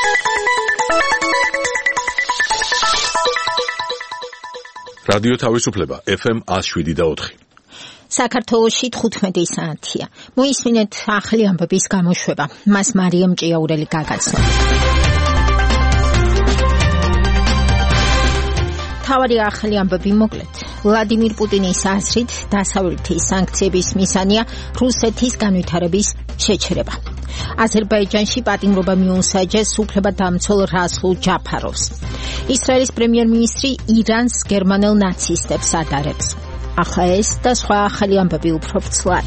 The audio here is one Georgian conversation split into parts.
რადიო თავისუფლება FM 107.4. საქართველოში 15 საათია. მოისმინეთ ახალი ამბების გამოშვება. მას მარიამ ჭიაურელი გაგაცნო. თავარი ახალი ამბები მოკლედ. ვლადიმირ პუტინის აზრით დასავლეთის სანქციების მიზანია რუსეთის განვითარების შეჩერება. აზერბაიჯანში პატიმრობა მიუსაჯეს უფლებადამცველ რასულ ჯაფაროვს. ისრაელის პრემიერ-მინისტრი ირანს გერმანელ ნაცისტებს ადარებს. ახლა ეს და სხვა ახალი ამბები უფრო ფცლად.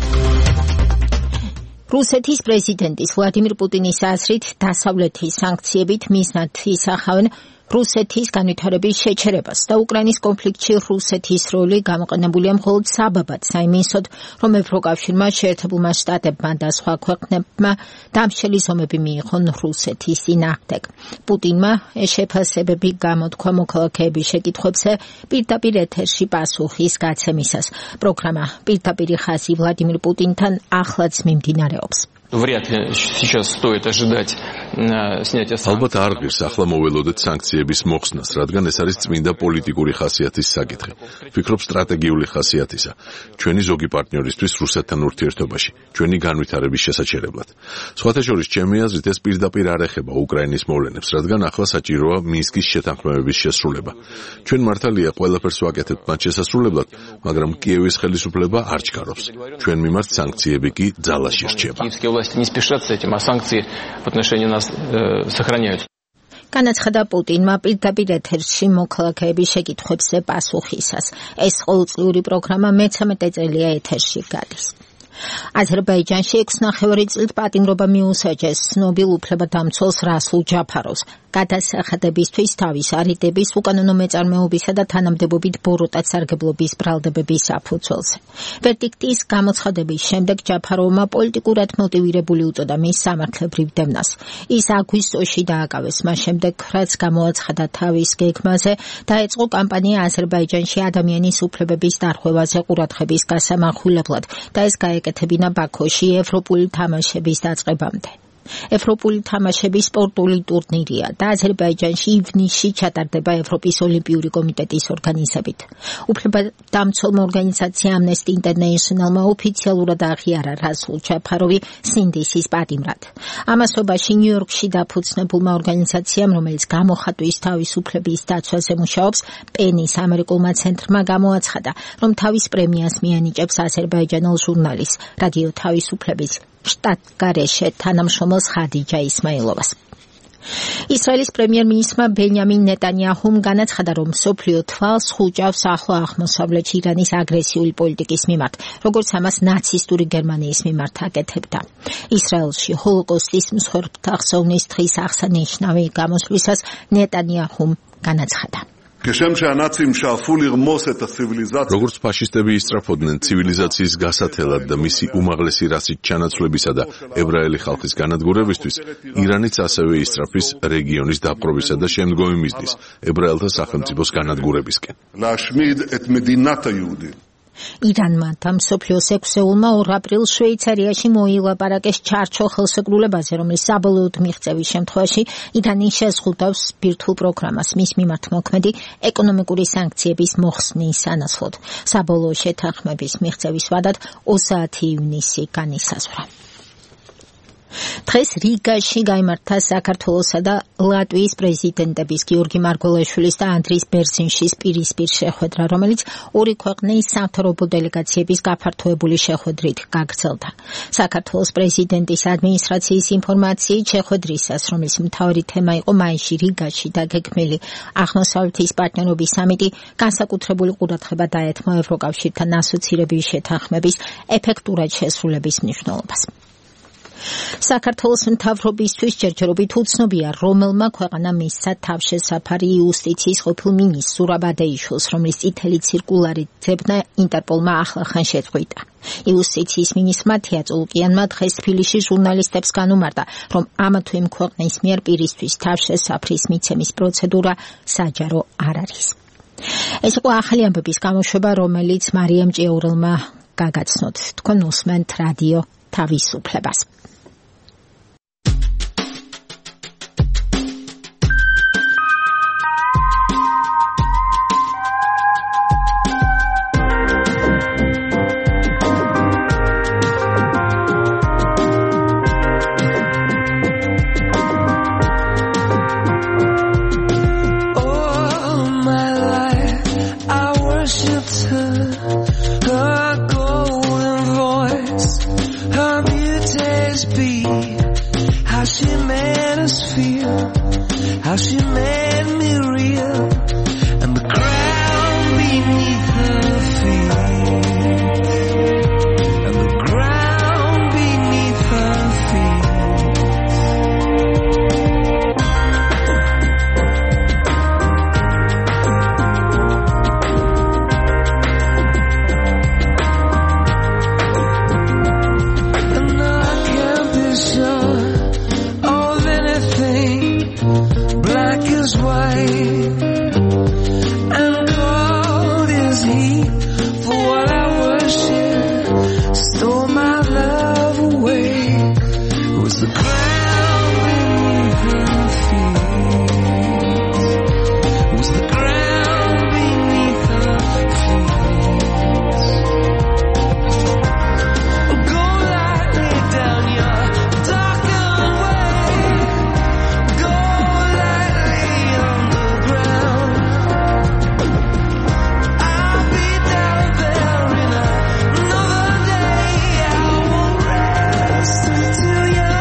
რუსეთის პრეზიდენტის ვლადიმირ პუტინის აზრით დასავლეთის სანქციებით მიზნად ისახავენ რუსეთის განვითარების შეჩერებას და უკრაინის კონფლიქტში რუსეთის როლი გამოყენებულია მხოლოდ საბაბად საიმედოდ, რომ ევროკავშირმა, შეერთებულმა შტატებმა და სხვა ქვეყნებმა დამშელი ზომები მიიღონ რუსეთის წინააღმდეგ. პუტინმა ეს შეფასებები გამოთქვა მოქალაქეების შეკითხვებზე პირდაპირ ეთერში პასუხის გაცემისას. პროგრამა პირდაპირი ხაზი ვლადიმირ პუტინთან ახლაც მიმდინარეობს. Вряд ли сейчас стоит ожидать снятия санкций. ალბათ არ ღირს ახლა მოველოდეთ სანქციების მოხსნას, რადგან ეს არის წმინდა პოლიტიკური ხასიათის საკითხი. ვფიქრობ სტრატეგიული ხასიათისა. ჩვენი ზოგი პარტნიორისთვის რუსეთთან ურთიერთობაში, ჩვენი განვითარების შესაჩერებლად. სხვათა შორის, ჩემი აზრით, ეს პირდაპირ არ ეხება უკრაინის მოვლენებს, რადგან ახლა საჭიროა მინსკის შეთანხმებების შესრულება. ჩვენ მართალია ყველაფერს ვაკეთებთ მათ შესასრულებლად, მაგრამ კიევის ხელისუფლება არ ჩქარობს. ჩვენ მიმართ სანქციები კი ძალაში რჩება. Власти не спешат с этим, а санкции в отношении нас сохраняют. განაცხადა პუტინმა პირდაპირ ეთერში მოქალაქეების შეკითხვებზე პასუხისას. ეს ყოველწლიური პროგრამა მე-13 წელია ეთერში გადის. აზერბაიჯანში 6,5 წლით პატიმრობა მიუსაჯეს ცნობილ უფლებადამცველს რასულ ჯაფაროვს. გადასახადებისთვის თავის არიდების, უკანონო მეწარმეობისა და თანამდებობით ბოროტად სარგებლობის ბრალდებების საფუძველზე. ვერდიქტის გამოცხადების შემდეგ ჯაფაროვმა პოლიტიკურად მოტივირებული უწოდა მის სამართლებრივ დევნას. ის აგვისტოში დააკავეს მას შემდეგ, რაც გამოაცხადა თავის გეგმაზე, დაეწყო კამპანია აზერბაიჯანში ადამიანის უფლებების დარღვევაზე ყურადღების გასამახვილებლად და ეს გაეკეთებინა ბაქოში ევროპული თამაშების დაწყებამდე. ევროპული თამაშების სპორტული ტურნირია და აზერბაიჯანში ივნისში ჩატარდება ევროპის ოლიმპიური კომიტეტის ორგანიზებით. უფლებადამცველმა ორგანიზაცია Amnesty International-მა ოფიციალურად აღიარა რასულ ჯაფაროვი სინდისის პატიმრად. ამასობაში ნიუ-იორკში დაფუძნებულმა ორგანიზაციამ, რომელიც გამოხატვის თავისუფლების დაცვაზე მუშაობს, პენის ამერიკულმა ცენტრმა გამოაცხადა, რომ თავის პრემიას მიანიჭებს აზერბაიჯანელ ჟურნალისტს რადიო თავისუფლების შტატგარეშე თანამშრომელს ხადიჯა ისმაილოვას. ისრაელის პრემიერ-მინისტრმა ბენიამინ ნეტანიაჰუმ განაცხადა, რომ მსოფლიო თვალს ხუჭავს ახლო აღმოსავლეთში ირანის აგრესიული პოლიტიკის მიმართ, როგორც ამას ნაცისტური გერმანიის მიმართ აკეთებდა. ისრაელში ჰოლოკოსტის მსხვერპლთა ხსოვნის დღის აღსანიშნავი გამოსვლისას ნეტანიაჰუმ განაცხადა. როგორც ფაშისტები ისწრაფოდნენ ცივილიზაციის გასათელად და მისი უმაღლესი რასით ჩანაცვლებისა და ებრაელი ხალხის განადგურებისთვის, ირანიც ასევე ისწრაფის რეგიონის დაპყრობისა და შემდგომი მიზნის ებრაელთა სახელმწიფოს განადგურებისკენ. ირანმა და მსოფლიოს 6-ულმა 2 აპრილს შვეიცარიაში მოილაპარაკეს ჩარჩო ხელშეკრულებაზე, რომელიც საბოლოოდ მიღწევის შემთხვევაში ირანი შეზღუდავს ბირთვულ პროგრამას მის მიმართ მოქმედი ეკონომიკური სანქციების მოხსნის სანაცვლოდ. საბოლოო შეთანხმების მიღწევის ვადად 30 ივნისი განისაზღვრა. დღეს რიგაში გაიმართა საქართველოსა და ლატვიის პრეზიდენტების გიორგი მარგველაშვილის და ანდრის ბერზინშის პირისპირ შეხვედრა, რომელიც ორი ქვეყნის სამთავრობო დელეგაციების გაფართოებული შეხვედრით გაგრძელდა. საქართველოს პრეზიდენტის ადმინისტრაციის ინფორმაციით შეხვედრისას, რომლის მთავარი თემა იყო მაისში რიგაში დაგეგმილი აღმოსავლეთის პარტნიორობის სამიტი, განსაკუთრებული ყურადღება დაეთმო ევროკავშირთან ასოცირების შეთანხმების ეფექტურად შესრულების მნიშვნელობას. საქართველოს მთავრობისთვის ჯერჯერობით უცნობია, რომელმა ქვეყანამ მისცა თავშესაფარი იუსტიციის ყოფილ მინისტრ ზურაბ ადეიშვილს, რომლის წითელი ციρკულარი ძებნა ინტერპოლმა ახლახან შეწყვიტა. იუსტიციის მინისტრმა თია წულუკიანმა დღეს თბილისში ჟურნალისტებს განუმარტა, რომ ამა თუ იმ ქვეყნის მიერ პირისთვის თავშესაფრის მიცემის პროცედურა საჯარო არ არის. ეს იყო ახალი ამბების გამოშვება, რომელიც მარიამ ჭიაურელმა გაგაცნოთ. თქვენ უსმენთ რადიო თავისუფლებას. how she made us feel, how she made me real, and the ground beneath her feet, and the ground beneath her feet. And I can't be sure of anything. Black is white and cold is heat. For what I worship stole my love away. It was the ground beneath her feet. It was the ground beneath her feet. Go lightly down your darkened way. Go lightly on the ground. I'll be down there in another day. I won't rest until you're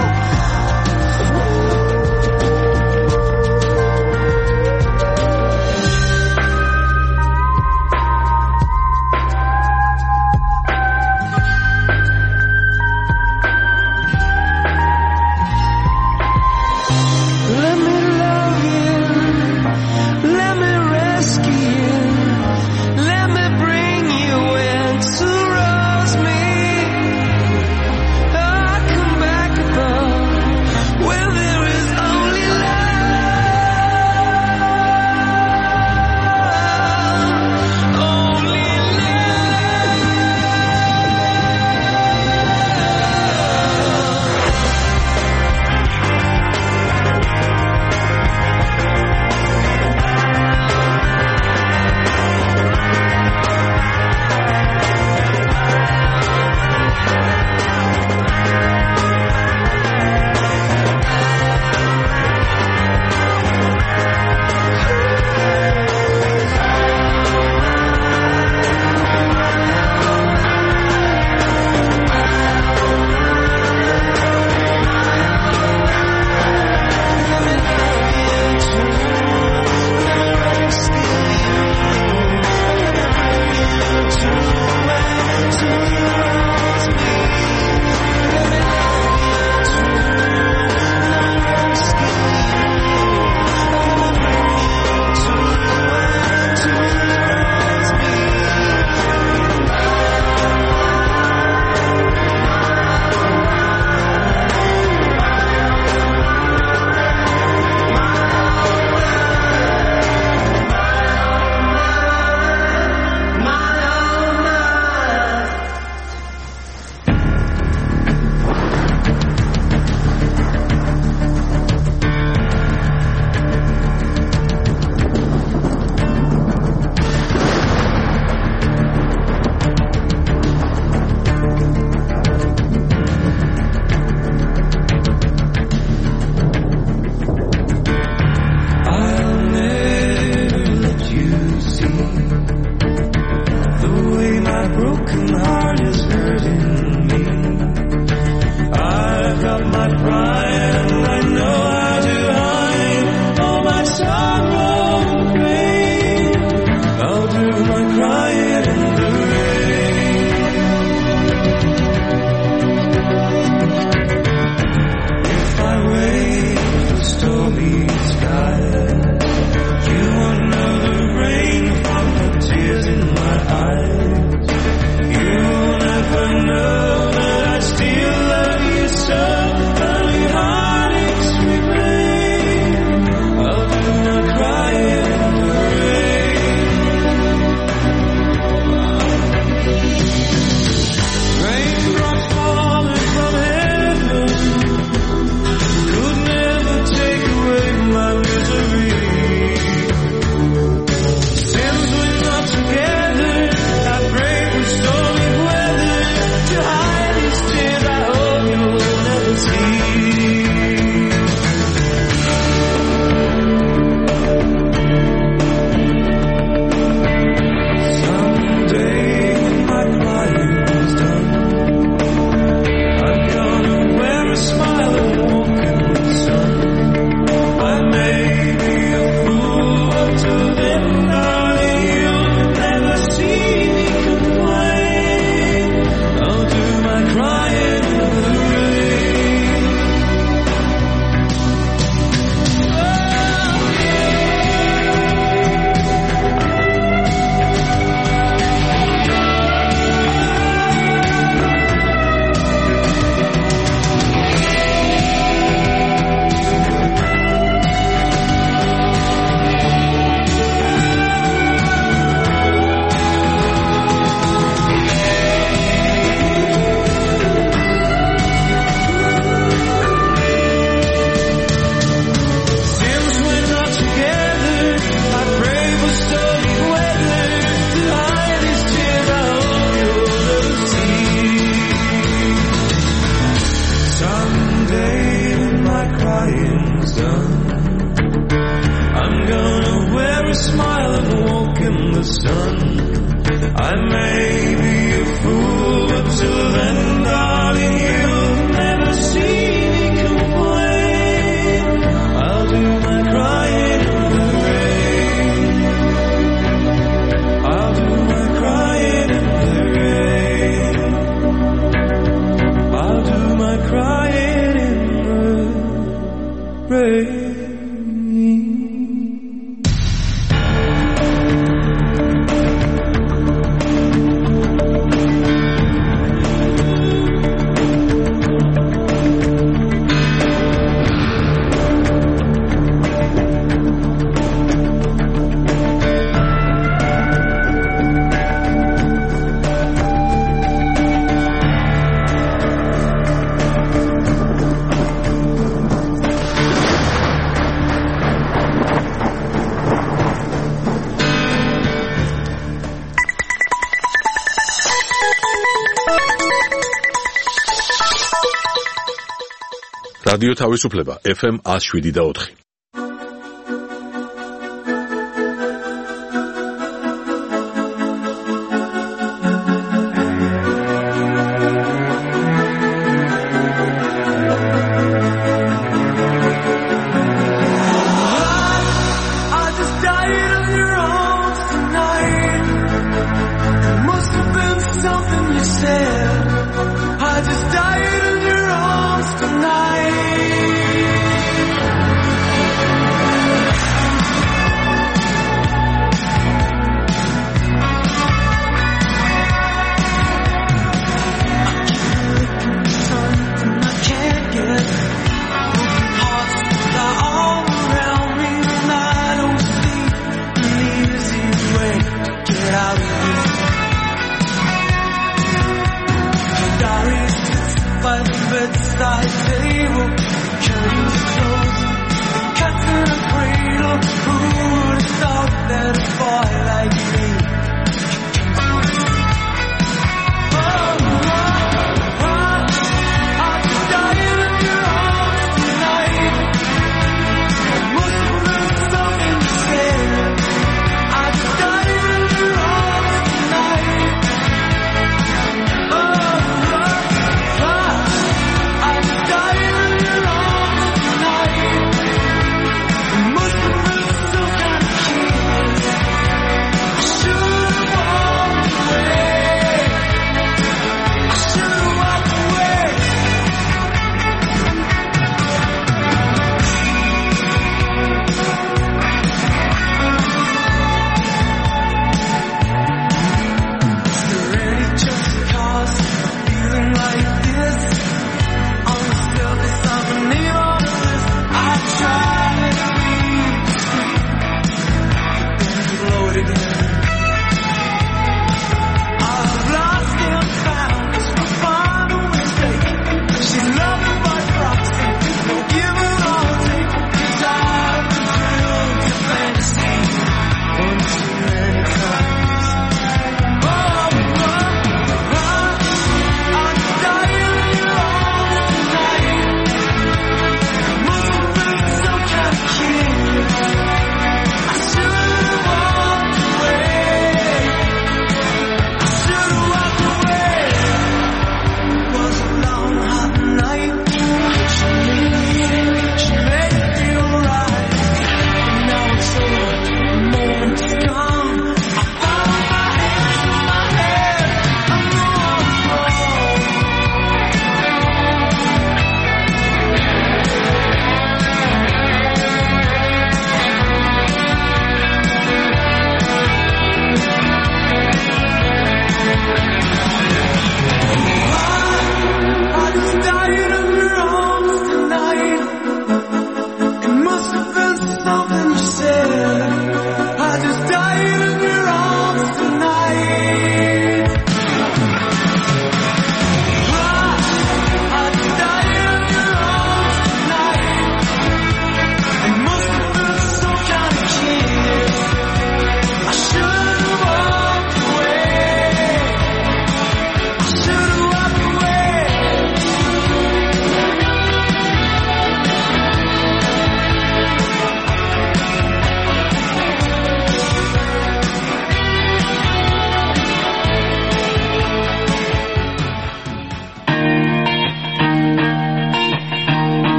Let me love you, let me rescue you, let me bring you in to rose me. I come back above where there is only love, only sun. I'm gonna wear a smile and walk in the sun. I may be a fool, but till then, darling, you'll never see me complain. I'll do my crying in the rain. I'll do my crying in the rain. I'll do my crying in the rain. რადიო თავისუფლება FM 107.4. I just died in your arms tonight.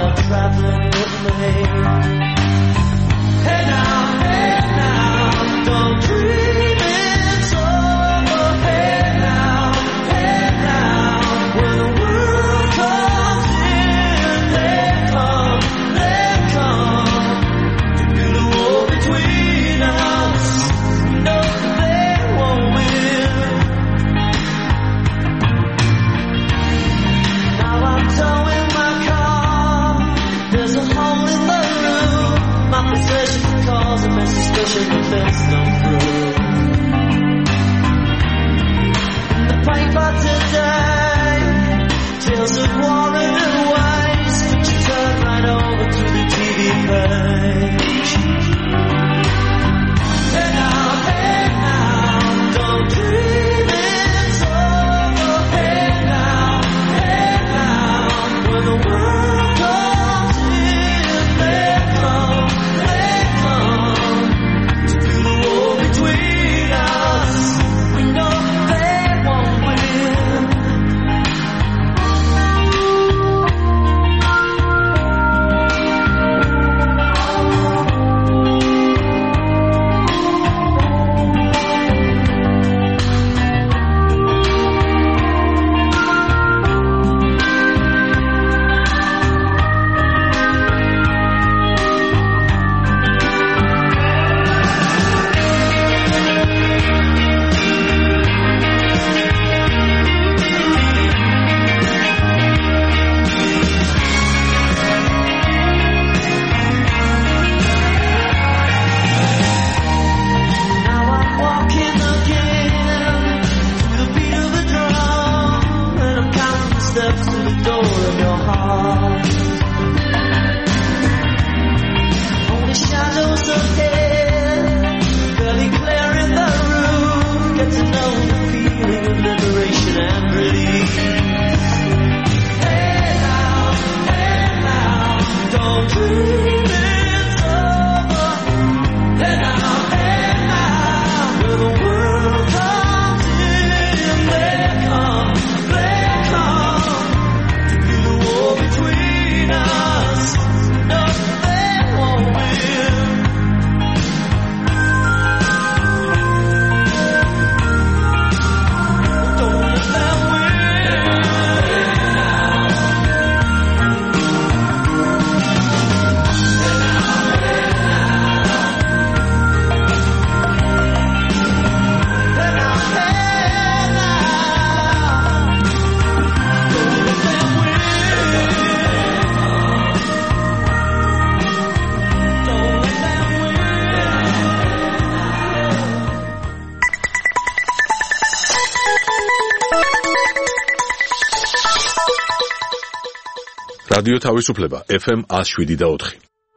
რადიო თავისუფლება FM 107.4.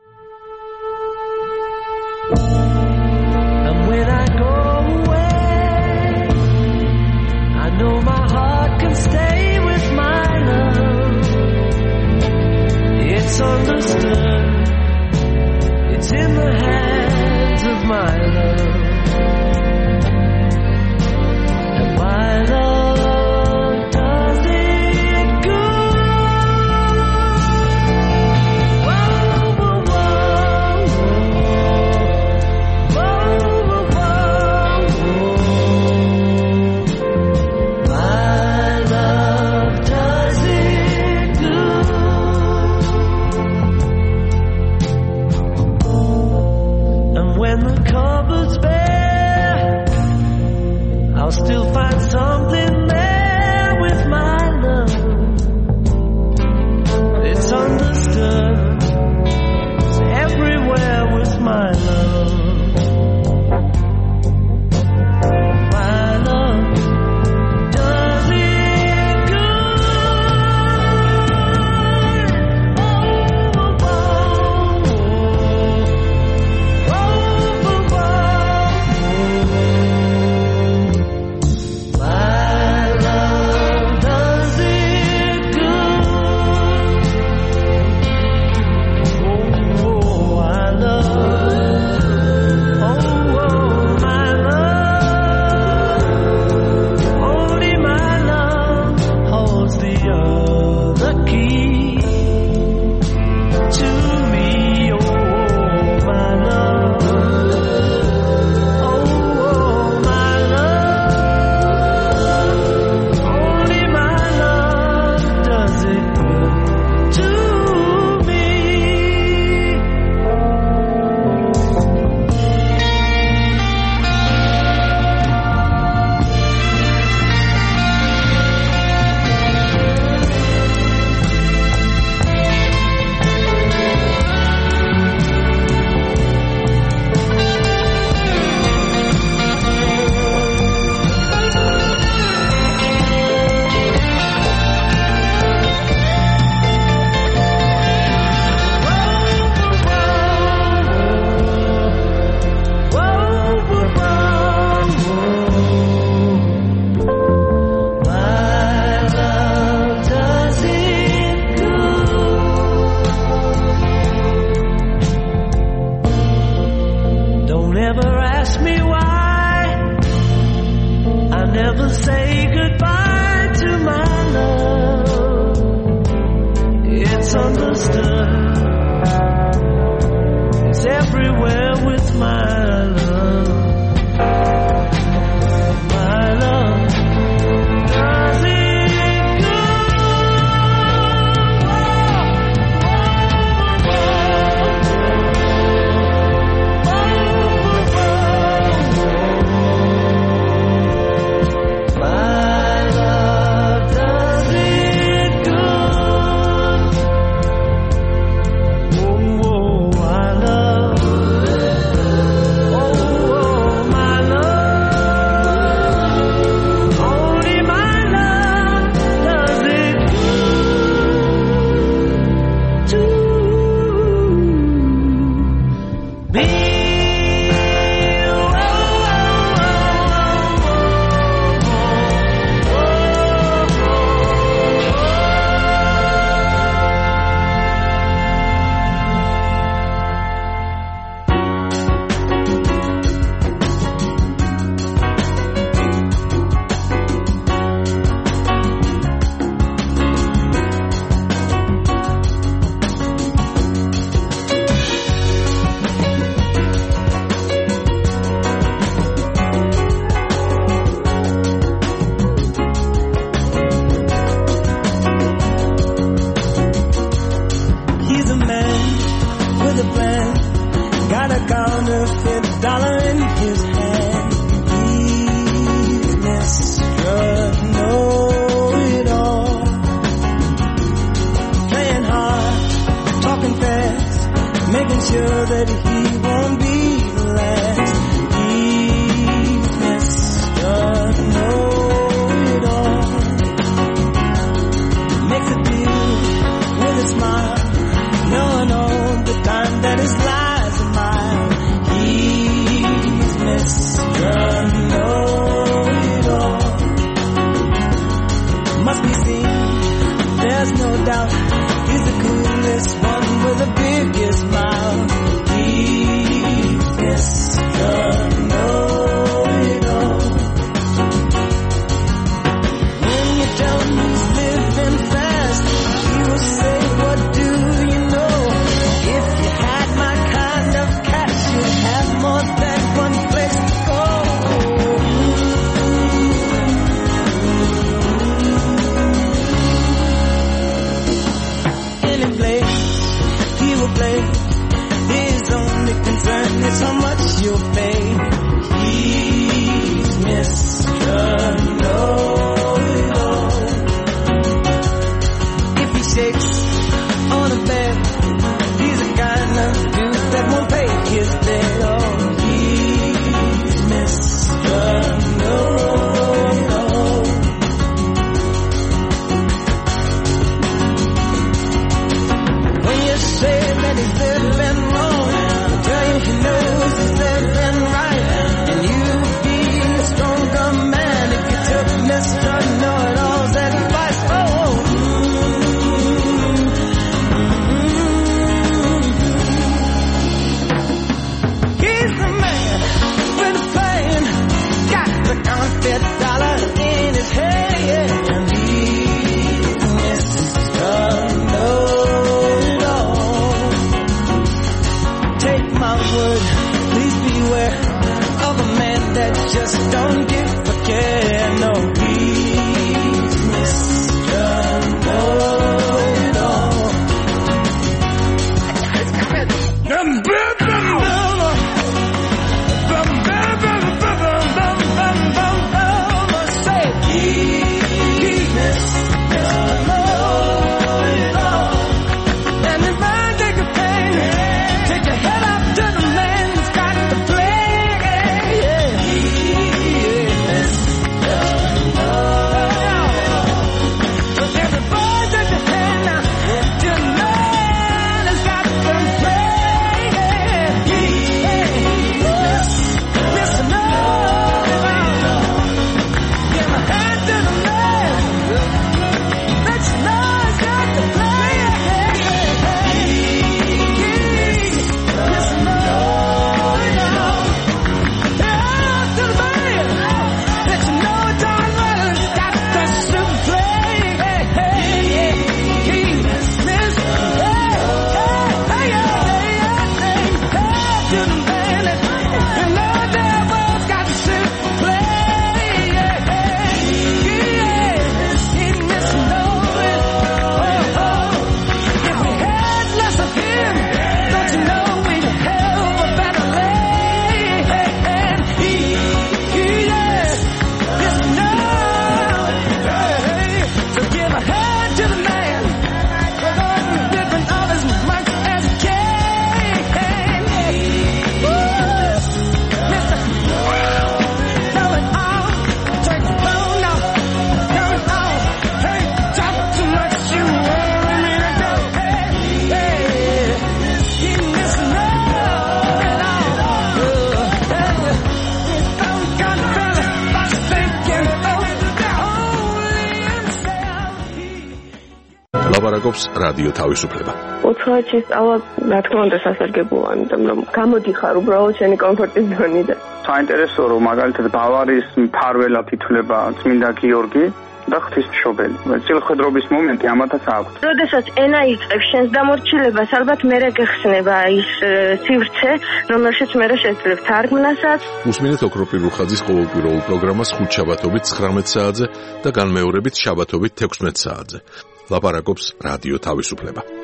And when I go away, I know my heart can stay with my love. It's understood. It's in the hands of my love. And my love does it good. Whoa, whoa, whoa, whoa, whoa, whoa. My love does it good. And when the cupboard's bare, ლაპარაკობს რადიო თავისუფლება. უცხოეთში სწავლა, რა თქმა უნდა, სასარგებლოა, იმიტომ რომ გამოდიხარ უბრალოდ შენი კომფორტის ზონიდან. საინტერესოა, რომ მაგალითად ბავარიის მფარველად ითვლება წმინდა გიორგი და ღვთისმშობელი. წილხედრობის მომენტი ამათაც აქვს. როდესაც ენა იწყებს შენს დამორჩილებას, ალბათ მერე გეხსნება ის სივრცე, რომელშიც მერე შეძლებ თარგმნასაც. უსმინეთ ოქროპირ რუხაძის ყოველკვირეულ პროგრამას ხუთშაბათობით 19 საათზე და განმეორებით შაბათობით 16 საათზე. ლაპარაკობს რადიო თავისუფლება.